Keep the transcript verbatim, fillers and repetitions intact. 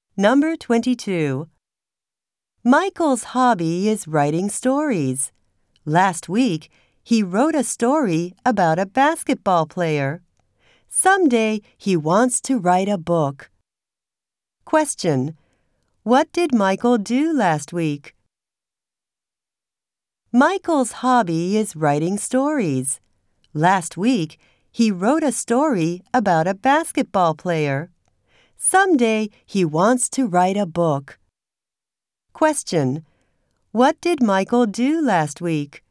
Number twenty-two. Michael's hobby is writing stories. Last week, he wrote a story about a basketball player. Someday, he wants to write a book. Question: What did Michael do last week? Michael's hobby is writing stories. Last week, he wrote a story about a basketball player. Someday, he wants to write a book. Question: What did Michael do last week?